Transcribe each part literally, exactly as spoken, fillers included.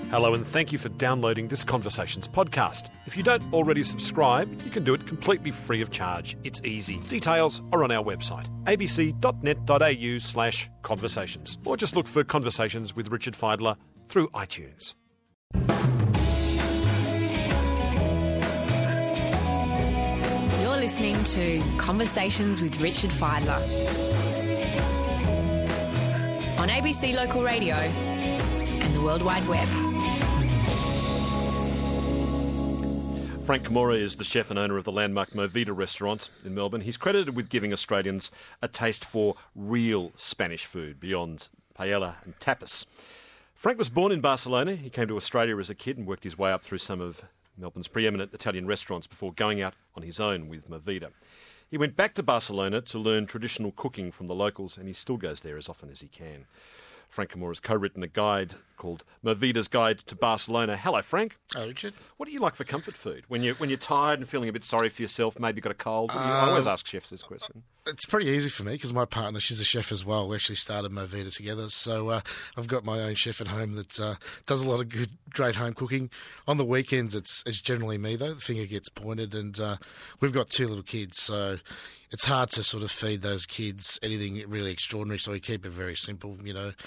Hello and thank you for downloading this Conversations podcast. If you don't already subscribe, you can do it completely free of charge. It's easy. Details are on our website, abc.net.au slash conversations. Or just look for Conversations with Richard Fidler through iTunes. You're listening to Conversations with Richard Fidler on A B C Local Radio and the World Wide Web. Frank Camorra is the chef and owner of the landmark Movida restaurant in Melbourne. He's credited with giving Australians a taste for real Spanish food beyond paella and tapas. Frank was born in Barcelona. He came to Australia as a kid and worked his way up through some of Melbourne's preeminent Italian restaurants before going out on his own with Movida. He went back to Barcelona to learn traditional cooking from the locals, and he still goes there as often as he can. Frank Camorra has co-written a guide called Movida's Guide to Barcelona. Hello, Frank. Hello, Richard. What do you like for comfort food? When you're, when you're tired and feeling a bit sorry for yourself, maybe you've got a cold? Um, I always ask chefs this question. It's pretty easy for me because my partner, she's a chef as well. We actually started Movida together. So uh, I've got my own chef at home that uh, does a lot of good, great home cooking. On the weekends, it's, it's generally me, though. The finger gets pointed, and uh, we've got two little kids, so it's hard to sort of feed those kids anything really extraordinary, so we keep it very simple, you know,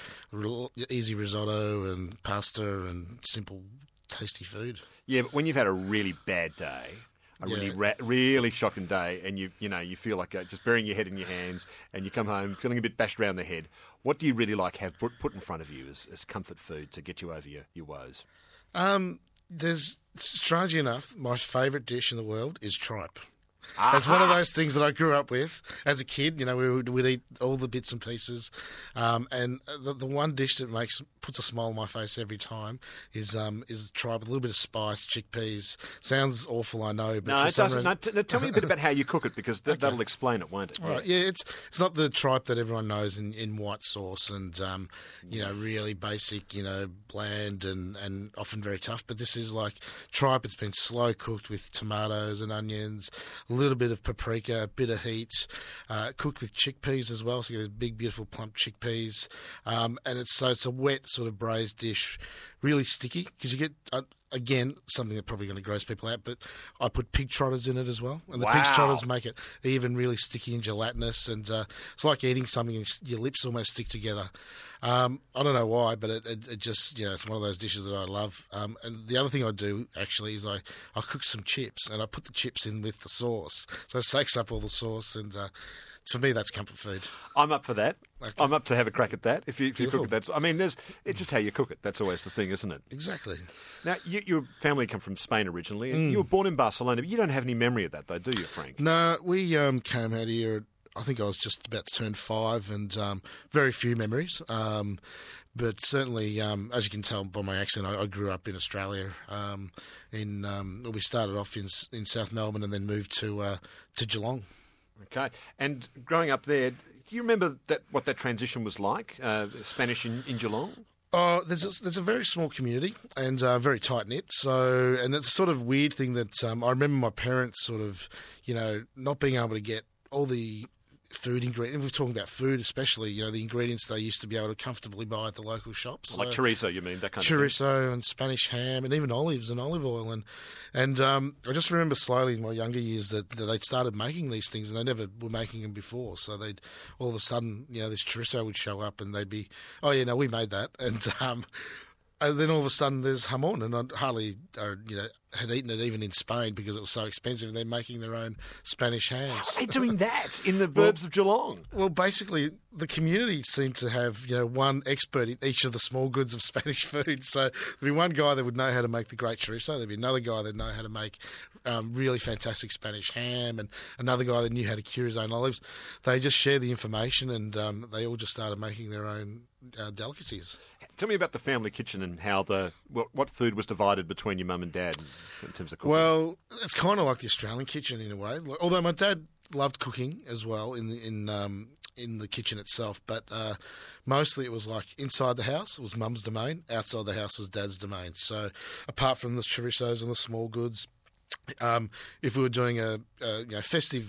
easy risotto and pasta and simple, tasty food. Yeah, but when you've had a really bad day, a Yeah. really ra- really shocking day, and you you know you feel like uh, just burying your head in your hands, and you come home feeling a bit bashed around the head, what do you really like have put, put in front of you as, as comfort food to get you over your, your woes? Um, there's, strangely enough, my favourite dish in the world is tripe. Aha. It's one of those things that I grew up with as a kid. You know, we would we'd eat all the bits and pieces, um, and the, the one dish that makes puts a smile on my face every time is um, is tripe with a little bit of spice, chickpeas. Sounds awful, I know, but No, for it some doesn't. reason- No, t- no, tell me a bit about how you cook it, because th- Okay. that'll explain it, won't it? All right, yeah, it's it's not the tripe that everyone knows in, in white sauce and um, you know, really basic, you know, bland and, and often very tough. But this is like tripe. It's been slow cooked with tomatoes and onions, a little bit of paprika, a bit of heat, uh, cooked with chickpeas as well. So you get these big, beautiful plump chickpeas, um, and it's so it's a wet sort of braised dish, really sticky because you get. Uh, Again, something that's probably going to gross people out, but I put pig trotters in it as well. And the pig Wow. trotters make it even really sticky and gelatinous. And uh, it's like eating something and your lips almost stick together. Um, I don't know why, but it, it, it just, you know, it's one of those dishes that I love. Um, and the other thing I do, actually, is I, I cook some chips and I put the chips in with the sauce. So it soaks up all the sauce and... Uh, for me, that's comfort food. I'm up for that. Okay. I'm up to have a crack at that. If you, if you cook Beautiful. it, that's. I mean, there's. It's just how you cook it. That's always the thing, isn't it? Exactly. Now, you, your family come from Spain originally, Mm. and you were born in Barcelona, but you don't have any memory of that, though, do you, Frank? No, we um, came out here, at, I think I was just about to turn five, and um, very few memories. Um, but certainly, um, as you can tell by my accent, I, I grew up in Australia. Um, in um, well, we started off in in South Melbourne and then moved to uh, to Geelong. Okay. And growing up there, do you remember that what that transition was like, uh, Spanish in, in Geelong? Oh, there's a, there's a very small community and uh, very tight knit. So, and it's a sort of weird thing that um, I remember my parents sort of, you know, not being able to get all the food ingredients. We're talking about food, especially, you know, the ingredients they used to be able to comfortably buy at the local shops. Like So- chorizo, you mean, that kind of thing? chorizo and Spanish ham and even olives and olive oil and and um, I just remember slowly in my younger years that, that they started making these things and they never were making them before. So they'd all of a sudden, you know, this chorizo would show up and they'd be, oh yeah, no, we made that, and um, and then all of a sudden there's jamon, and I hardly, uh, you know, had eaten it even in Spain because it was so expensive. And they're making their own Spanish hams. They're doing that in the burbs of Geelong. Well, basically, the community seemed to have, you know, one expert in each of the small goods of Spanish food. So there'd be one guy that would know how to make the great chorizo. There'd be another guy that know how to make um, really fantastic Spanish ham, and another guy that knew how to cure his own olives. They just shared the information, and um, they all just started making their own uh, delicacies. Tell me about the family kitchen and how the what, what food was divided between your mum and dad in terms of cooking. Well, it's kind of like the Australian kitchen in a way. Like, although my dad loved cooking as well in the, in um, in the kitchen itself, but uh, mostly it was like inside the house it was mum's domain, outside the house was dad's domain. So apart from the chorizos and the small goods, um, if we were doing a, a you know festive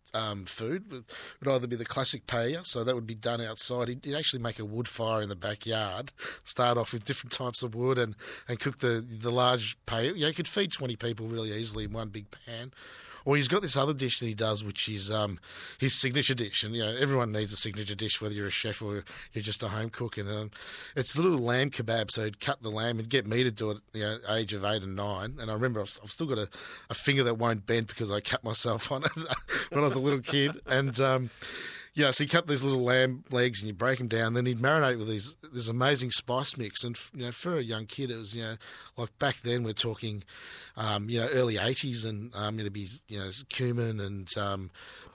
um, food. It would either be the classic paella, so that would be done outside. He'd, he'd actually make a wood fire in the backyard, start off with different types of wood and, and cook the, the large paella. You know, you could feed twenty people really easily in one big pan. Or he's got this other dish that he does, which is um, his signature dish. And, you know, everyone needs a signature dish, whether you're a chef or you're just a home cook. And um, it's the little lamb kebab. So he'd cut the lamb and get me to do it at the you know, age of eight and nine. And I remember I've, I've still got a, a finger that won't bend because I cut myself on it when I was a little kid. And... Um, Yeah, so you cut these little lamb legs and you break them down. Then he'd marinate it with these this amazing spice mix. And you know, for a young kid, it was you know like back then we're talking, um, you know, early eighties, and um, it'd be you know cumin and um,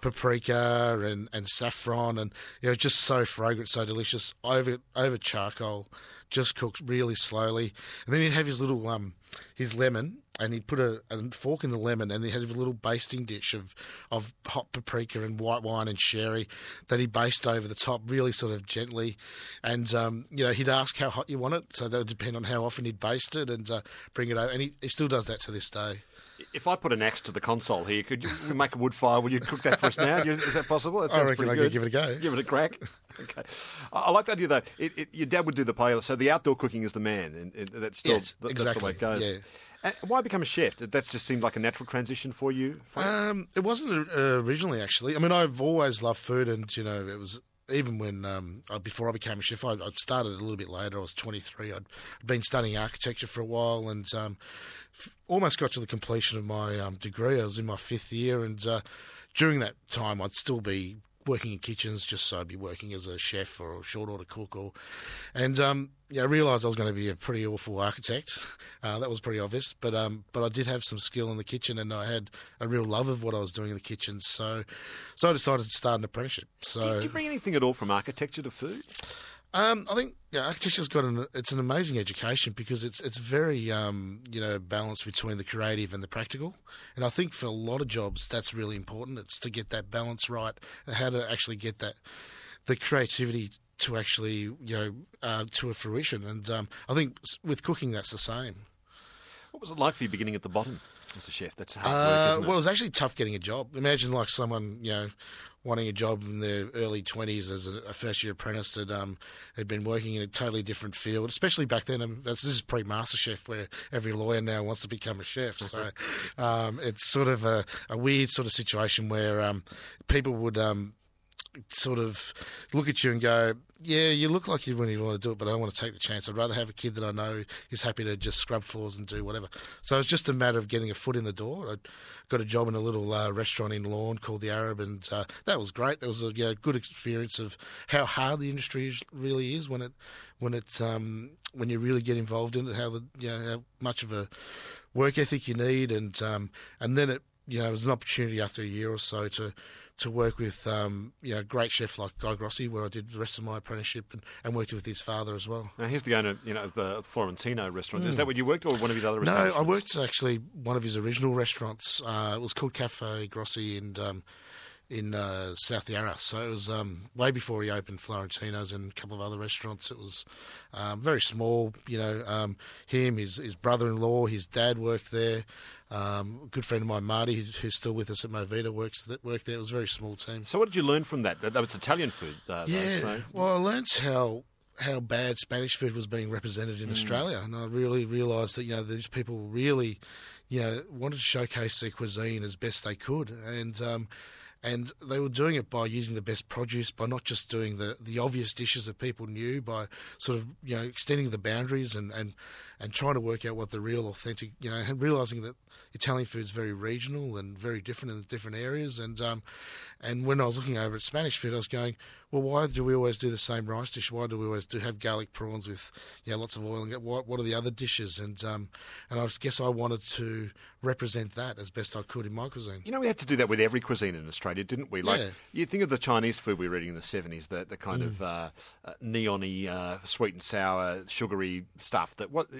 paprika and, and saffron, and you know just so fragrant, so delicious over over charcoal, just cooked really slowly. And then he'd have his little um his lemon. And he'd put a, a fork in the lemon, and he had a little basting dish of, of hot paprika and white wine and sherry that he basted over the top, really sort of gently. And um, you know, he'd ask how hot you want it, so that would depend on how often he'd baste it and uh, bring it over. And he, he still does that to this day. If I put an axe to the console here, could you make a wood fire? Will you cook that for us now? Is that possible? That I sounds reckon pretty I good. could give it a go. Give it a crack. Okay. I I like the idea, though. It, it, your dad would do the paella, so the outdoor cooking is the man, and, and that's still Yes, that's exactly. the way it goes. Yeah. And why become a chef? Did that just seem like a natural transition for you? Um, it wasn't uh, originally, actually. I mean, I've always loved food, and you know, it was even when um, I, before I became a chef, I, I started a little bit later. I was twenty-three. I'd been studying architecture for a while, and um, f- almost got to the completion of my um, degree. I was in my fifth year, and uh, during that time, I'd still be working in kitchens, just so I'd be working as a chef or a short order cook, or and um, yeah, I realised I was going to be a pretty awful architect. Uh, that was pretty obvious, but um, but I did have some skill in the kitchen, and I had a real love of what I was doing in the kitchen. So, so I decided to start an apprenticeship. So, Did you bring anything at all from architecture to food? Um, I think yeah, architecture's got an it's an amazing education because it's it's very um, you know balanced between the creative and the practical, and I think for a lot of jobs that's really important. It's to get that balance right, and how to actually get that the creativity to actually you know uh, to a fruition. And um, I think with cooking that's the same. What was it like for you beginning at the bottom as a chef? That's hard work, Uh, isn't it? well, it was actually tough getting a job. Imagine like someone you know. wanting a job in their early twenties as a, a first-year apprentice that um, had been working in a totally different field, especially back then. Um, that's, this is pre-MasterChef, where every lawyer now wants to become a chef. So um, it's sort of a, a weird sort of situation where um, people would um, sort of look at you and go, yeah, you look like you really want to do it, but I don't want to take the chance. I'd rather have a kid that I know is happy to just scrub floors and do whatever. So it was just a matter of getting a foot in the door. I got a job in a little uh, restaurant in Lorne called The Arab, and uh, that was great. It was a you know, good experience of how hard the industry is- really is when it when it um, when you really get involved in it. How the you know how much of a work ethic you need, and um, and then it you know it was an opportunity after a year or so to. to work with um, you know, a great chef like Guy Grossi, where I did the rest of my apprenticeship, and, and worked with his father as well. Now, he's the owner, you know, of the Florentino restaurant. Is that where you worked, or one of his other No, establishments? I worked actually one of his original restaurants. Uh, it was called Cafe Grossi in um, in uh, South Yarra. So it was um, way before he opened Florentino's and a couple of other restaurants. It was um, very small. You know, um, him, his his brother-in-law, his dad worked there. Um, a good friend of mine, Marty, who's, who's still with us at Movida, works that worked there. It was a very small team. So what did you learn from that? That, that was Italian food, uh, Yeah, though, so. well, I learnt how how bad Spanish food was being represented in Australia, and I really realised that you know these people really, you know, wanted to showcase their cuisine as best they could, and um, and they were doing it by using the best produce, by not just doing the, the obvious dishes that people knew, by sort of you know extending the boundaries and, and, and trying to work out what the real authentic, you know, and realising that Italian food is very regional and very different in different areas. And um, and when I was looking over at Spanish food, I was going, well, why do we always do the same rice dish? Why do we always do have garlic prawns with you know, lots of oil? And what what are the other dishes? And um, and I guess I wanted to represent that as best I could in my cuisine. You know, we had to do that with every cuisine in Australia, didn't we? Like, Yeah. you think of the Chinese food we were eating in the seventies, the, the kind of uh, uh, neon-y, uh, sweet and sour, sugary stuff. That what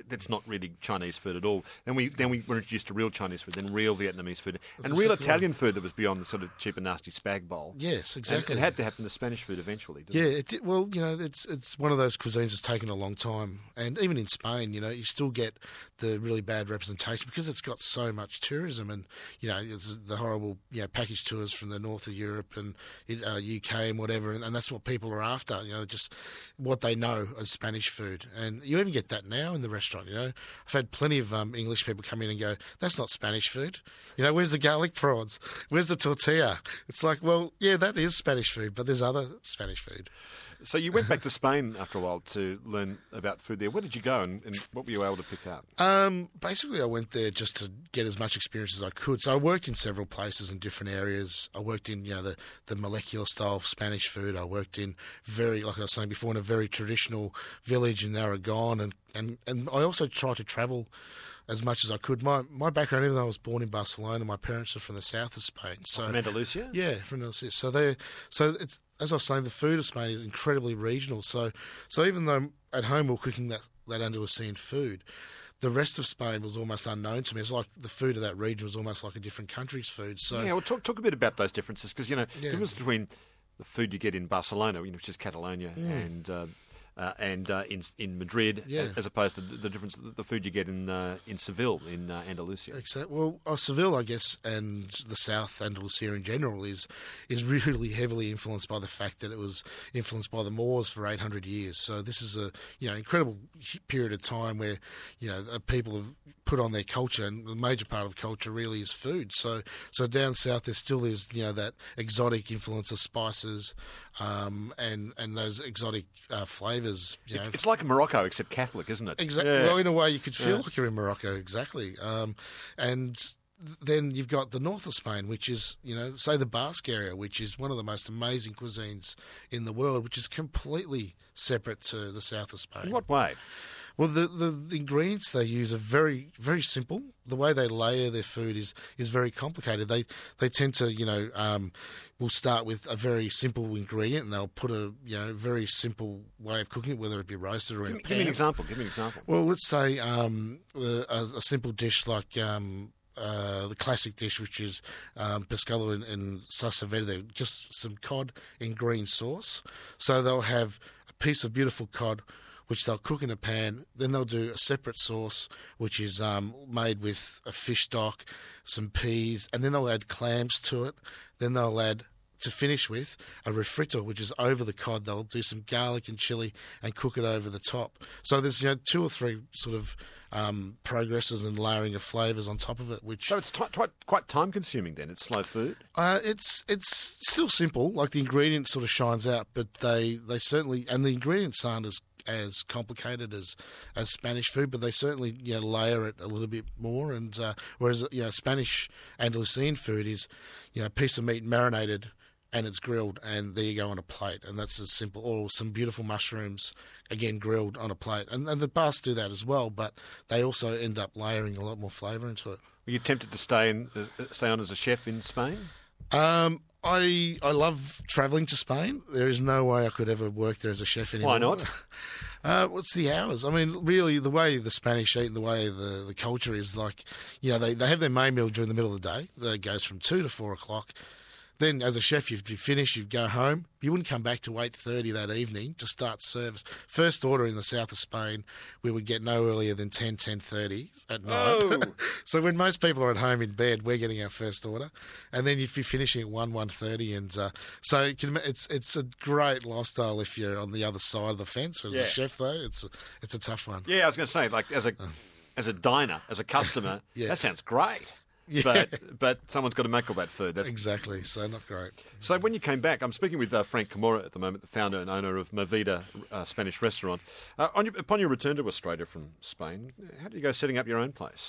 that's not really Chinese food at all. Then we then we were introduced to real Chinese food, then real Vietnamese food, That's and real exactly Italian food that was beyond the sort of cheap and nasty spag bowl. Yes, And exactly. it had to happen to Spanish food eventually, didn't Yeah, it? it did, well, you know, it's it's one of those cuisines that's taken a long time, and even in Spain, you know, you still get the really bad representation because it's got so much tourism, and you know, it's the horrible, you know, package tours from the north of Europe and uh, U K and whatever, and, and that's what people are after. You know, just what they know as Spanish food, and you even get that now in the restaurant. You know, I've had plenty of um, English people come in and go, "That's not Spanish food." You know, where's the garlic prawns? Where's the tortilla? It's like, well, yeah, that is Spanish food, but there's other Spanish food. So you went back to Spain after a while to learn about food there. Where did you go, and, and what were you able to pick up? Um, basically, I went there just to get as much experience as I could. So I worked in several places in different areas. I worked in, you know, the, the molecular style of Spanish food. I worked in very, like I was saying before, in a very traditional village in Aragon, and, and, and I also tried to travel as much as I could. My my background, even though I was born in Barcelona, my parents are from the south of Spain. So From Andalusia? yeah, from Andalusia. So they, so it's as I was saying, the food of Spain is incredibly regional. So so even though at home we we're cooking that that Andalusian food, the rest of Spain was almost unknown to me. It's like the food of that region was almost like a different country's food. So Yeah, well, talk, talk a bit about those differences, because, you know, the Yeah. difference between the food you get in Barcelona, you know, which is Catalonia, and uh, uh, and uh, in in Madrid, Yeah. as opposed to the, the difference, the food you get in uh, in Seville, in uh, Andalusia. Exactly. Well, uh, Seville, I guess, and the South Andalusia in general is is really heavily influenced by the fact that it was influenced by the Moors for eight hundred years. So this is a you know incredible period of time where you know uh, people have put on their culture, and the major part of culture really is food. So so down south there still is you know that exotic influence of spices, um, and and those exotic uh, flavors. You know, It's, it's like Morocco, except Catholic, isn't it? Exactly. Yeah. Well, in a way, you could feel Yeah. like you're in Morocco. Exactly. Um, and then you've got the north of Spain, which is, you know, say the Basque area, which is one of the most amazing cuisines in the world, which is completely separate to the south of Spain. In what way? Well, the, the, the ingredients they use are very, very simple. The way they layer their food is, is very complicated. They they tend to, you know, um, will start with a very simple ingredient, and they'll put a, you know, very simple way of cooking it, whether it be roasted or Give in me, a pan. give me an example. Give me an example. Well, let's say um, a, a simple dish like um, uh, the classic dish, which is um, pescado and, and salsa verde, just some cod in green sauce. So they'll have a piece of beautiful cod, which they'll cook in a pan. Then they'll do a separate sauce, which is um, made with a fish stock, some peas, and then they'll add clams to it. Then they'll add, to finish with, a refrito, which is over the cod. They'll do some garlic and chili and cook it over the top. So there's you know two or three sort of um, progresses and layering of flavours on top of it, which So it's t- quite quite time consuming. Then it's slow food. uh, it's it's still simple. Like the ingredient sort of shines out, but they, they certainly and the ingredients aren't as as complicated as, as Spanish food, but they certainly you know layer it a little bit more. And uh, whereas you know Spanish Andalusian food is you know a piece of meat marinated and it's grilled, and there you go on a plate, and that's as simple. Or some beautiful mushrooms, again grilled on a plate, and, and the Basques do that as well, but they also end up layering a lot more flavour into it. Were you tempted to stay in, uh, stay on as a chef in Spain? Um, I I love travelling to Spain. There is no way I could ever work there as a chef anymore. Why not? Uh, what's the hours? I mean, really, the way the Spanish eat and the way the, the culture is like, you know, they, they have their main meal during the middle of the day. It goes from two to four o'clock. Then, as a chef, you you finish, you go home. You wouldn't come back to eight thirty that evening to start service. First order in the south of Spain, we would get no earlier than ten, ten thirty at night. Oh. So when most people are at home in bed, we're getting our first order. And then if you're finishing at one, one thirty. And uh, so it can, it's it's a great lifestyle if you're on the other side of the fence. As Yeah. a chef, though, it's a, it's a tough one. Yeah, I was going to say, like as a as a diner, as a customer, Yeah. that sounds great. Yeah. But but someone's got to make all that food. That's Exactly. So not great. So when you came back, I'm speaking with uh, Frank Camora at the moment, the founder and owner of Movida uh, Spanish restaurant. Uh, on your, upon your return to Australia from Spain, how did you go setting up your own place?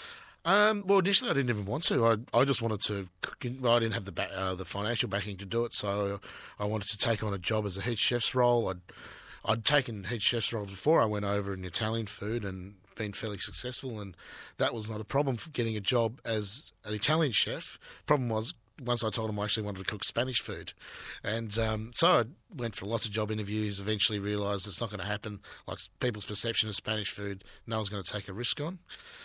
Um, well, initially I didn't even want to. I I just wanted to cook. In, well, I didn't have the ba- uh, the financial backing to do it, so I wanted to take on a job as a head chef's role. I'd I'd taken head chef's roles before I went over in Italian food and been fairly successful, and that was not a problem for getting a job as an Italian chef. Problem was once I told him I actually wanted to cook Spanish food. And um, so I went for lots of job interviews, eventually realised it's not going to happen. Like people's perception of Spanish food, no one's going to take a risk on.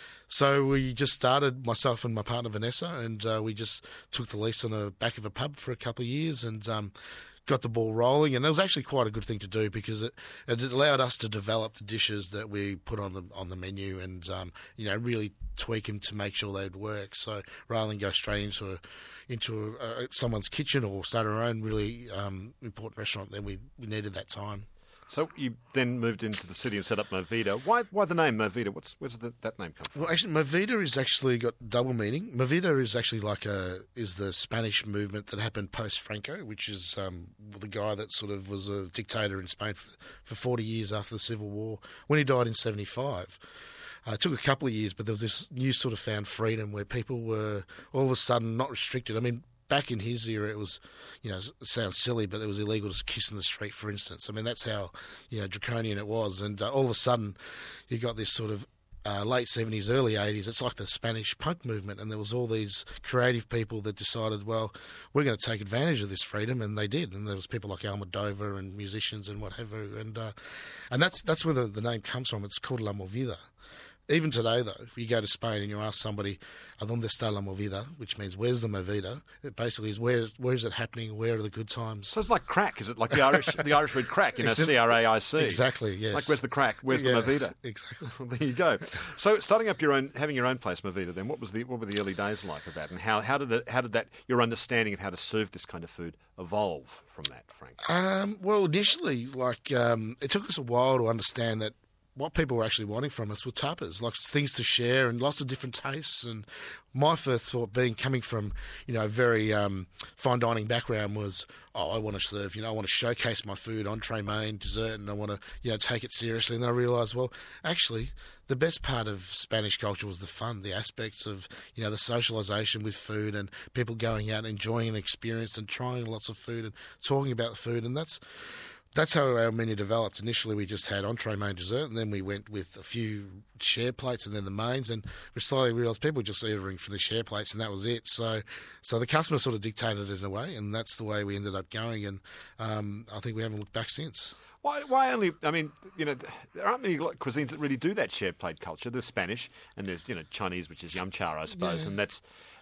So we just started, myself and my partner Vanessa, and uh, we just took the lease on the back of a pub for a couple of years and um, got the ball rolling. And it was actually quite a good thing to do because it, it allowed us to develop the dishes that we put on the on the menu and um, you know really tweak them to make sure they'd work. So rather than go straight into a, into a, a, someone's kitchen or start our own really um, important restaurant, then we, we needed that time. So you then moved into the city and set up Movida. Why why the name Movida? What's where's the, that name come from? Well, actually, Movida is actually got double meaning. Movida is actually like a is the Spanish movement that happened post Franco, which is um, the guy that sort of was a dictator in Spain for, for forty years after the Civil War. When he died in seventy-five. Uh, it took a couple of years, but there was this new sort of found freedom where people were all of a sudden not restricted. I mean, back in his era, it was, you know, it sounds silly, but it was illegal to kiss in the street, for instance. I mean, that's how, you know, draconian it was. And uh, all of a sudden, you got this sort of uh, late seventies, early eighties. It's like the Spanish punk movement. And there was all these creative people that decided, well, we're going to take advantage of this freedom. And they did. And there was people like Almodovar and musicians and whatever. And uh, and that's that's where the, the name comes from. It's called La Movida. Even today, though, if you go to Spain and you ask somebody, ¿Adónde está la movida?, which means where's the movida, it basically is where where is it happening, where are the good times. So it's like crack, is it? Like the Irish the Irish word crack, you know, C R A I C. Exactly, yes. Like where's the crack, where's yeah, the movida? Exactly. Well, there you go. So starting up your own, having your own place, Movida, then, what was the what were the early days like of that? And how, how, did, the, how did that, your understanding of how to serve this kind of food evolve from that, Frank? Um, well, initially, like, um, it took us a while to understand that what people were actually wanting from us were tapas, like things to share and lots of different tastes. And my first thought being coming from, you know, a very um, fine dining background was, oh, I want to serve, you know, I want to showcase my food, entree, main, dessert, and I want to, you know, take it seriously. And then I realised, well, actually, the best part of Spanish culture was the fun, the aspects of, you know, the socialisation with food and people going out and enjoying an experience and trying lots of food and talking about the food. And that's... That's how our menu developed. Initially, we just had entree, main, dessert, and then we went with a few share plates and then the mains. And we slowly realised people were just ordering for the share plates, and that was it. So, so the customer sort of dictated it in a way, and that's the way we ended up going. And um, I think we haven't looked back since. Why, why only, I mean, you know, there aren't many cuisines that really do that shared plate culture. There's Spanish, and there's, you know, Chinese, which is yum cha, I suppose, Yeah. and that's...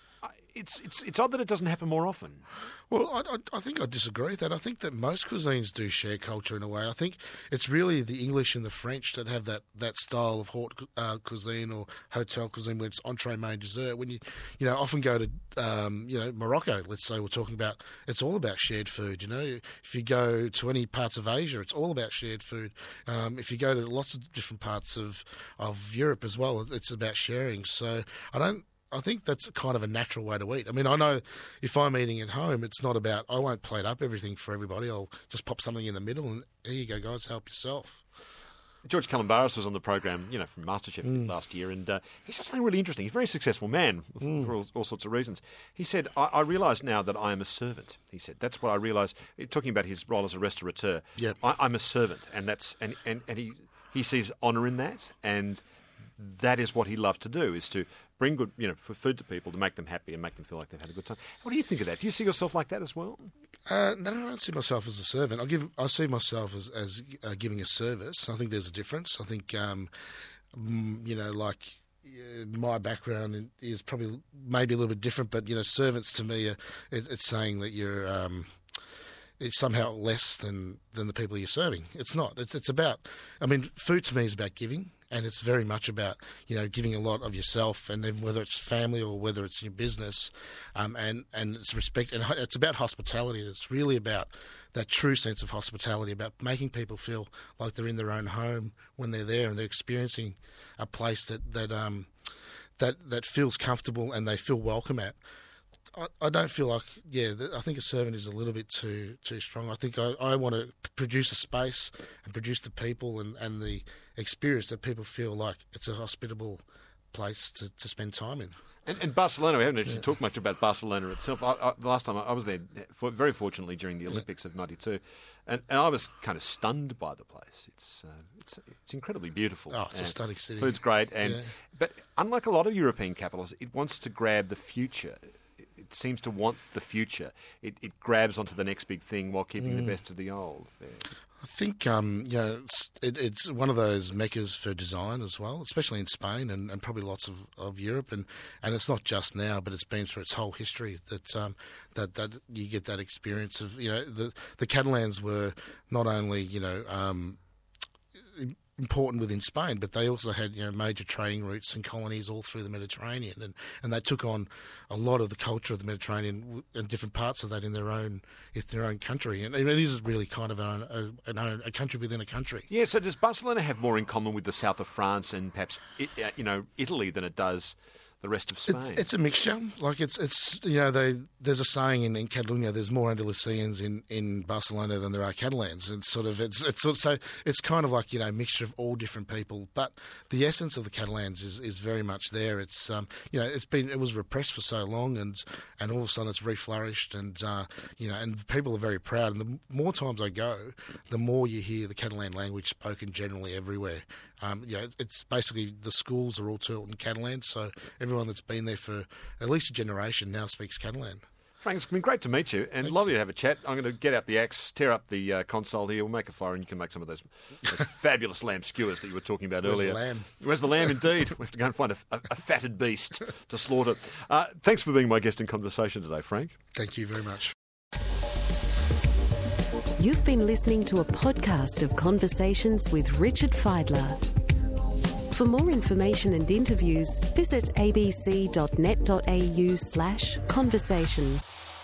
It's it's it's odd that it doesn't happen more often. Well, I, I, I think I disagree with that. I think that most cuisines do share culture in a way. I think it's really the English and the French that have that, that style of haute uh, cuisine or hotel cuisine where it's entree, main, dessert. When you, you know, often go to, um, you know, Morocco, let's say we're talking about, it's all about shared food, you know. If you go to any parts of Asia, it's all about shared food. Um, if you go to lots of different parts of, of Europe as well, it's about sharing. So I don't... I think that's kind of a natural way to eat. I mean, I know if I'm eating at home, it's not about, I won't plate up everything for everybody. I'll just pop something in the middle and here you go, guys, help yourself. George Calombaris was on the program, you know, from MasterChef mm. last year, and uh, he said something really interesting. He's a very successful man mm. for all, all sorts of reasons. He said, I, I realise now that I am a servant. He said, that's what I realise, talking about his role as a restaurateur. Yep. I, I'm a servant, and that's and, and, and he, he sees honour in that, and that is what he loved to do, is to bring good, you know, for food to people, to make them happy and make them feel like they've had a good time. What do you think of that? Do you see yourself like that as well? Uh, no, I don't see myself as a servant. I give, I see myself as, as uh, giving a service. I think there's a difference. I think, um, you know, like uh, my background is probably maybe a little bit different, but, you know, servants to me, are, it, it's saying that you're... Um, it's somehow less than, than the people you're serving. It's not. It's it's about, I mean, food to me is about giving, and it's very much about, you know, giving a lot of yourself, and then whether it's family or whether it's your business, um, and, and it's respect, and it's about hospitality. It's really about that true sense of hospitality, about making people feel like they're in their own home when they're there and they're experiencing a place that, that, um, that, that feels comfortable and they feel welcome at. I, I don't feel like, yeah, I think a servant is a little bit too too strong. I think I, I want to produce a space and produce the people and, and the experience that people feel like it's a hospitable place to, to spend time in. And, and Barcelona, we haven't actually yeah. talked much about Barcelona itself. I, I, the last time I, I was there, for, very fortunately, during the Olympics yeah. of ninety-two, and, and I was kind of stunned by the place. It's uh, it's it's incredibly beautiful. Oh, it's a stunning city. Food's great, and yeah. but unlike a lot of European capitals, it wants to grab the future. it seems to want the future. It, it grabs onto the next big thing while keeping mm. the best of the old. Yeah. I think um, you know, it's, it, it's one of those meccas for design as well, especially in Spain and, and probably lots of, of Europe. And, and it's not just now, but it's been through its whole history that um, that that you get that experience of, you know, the the Catalans were not only, you know, um, important within Spain, but they also had, you know, major trading routes and colonies all through the Mediterranean, and, and they took on a lot of the culture of the Mediterranean and different parts of that in their own in their own country, and it is really kind of a, a, a country within a country. Yeah. So does Barcelona have more in common with the south of France and perhaps you know Italy than it does the rest of Spain? It's, it's a mixture. Like it's it's you know they there's a saying in, in Catalonia, there's more Andalusians in, in Barcelona than there are Catalans. It's sort of it's it's sort of, so it's kind of like, you know, a mixture of all different people. But the essence of the Catalans is, is very much there. It's um you know it's been it was repressed for so long, and and all of a sudden it's reflourished, and uh, you know and people are very proud. And the more times I go, the more you hear the Catalan language spoken generally everywhere. Um, you know, it's basically the schools are all taught in Catalan, so everyone that's been there for at least a generation now speaks Catalan. Frank, it's been great to meet you, and Thank lovely you. to have a chat. I'm going to get out the axe, tear up the uh, console here, we'll make a fire, and you can make some of those, those fabulous lamb skewers that you were talking about Where's earlier. Where's the lamb? Where's the lamb, indeed? We have to go and find a, a, a fatted beast to slaughter. Uh, thanks for being my guest in conversation today, Frank. Thank you very much. You've been listening to a podcast of Conversations with Richard Fidler. For more information and interviews, visit abc.net.au slash conversations.